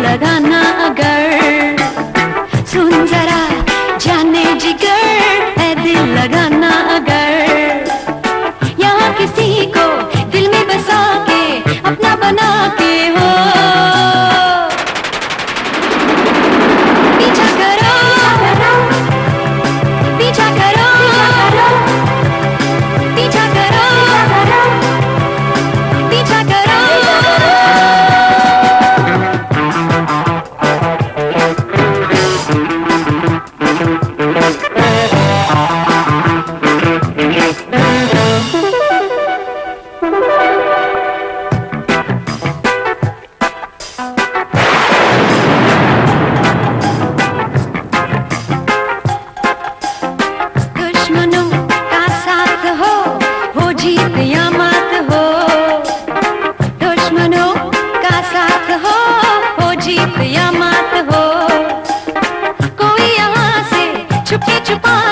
लगाना अगर, सुन जरा जाने जिगर, है दिल लगाना अगर, यहाँ किसी को दिल में बसा के अपना बना के हो, पीछा करो, पीछा करो, पीछा करो, पीछा करो। दुश्मनों का साथ हो जीत या मत हो, दुश्मनों का साथ हो जीत या मत हो, कोई यहाँ से छुपे छुपा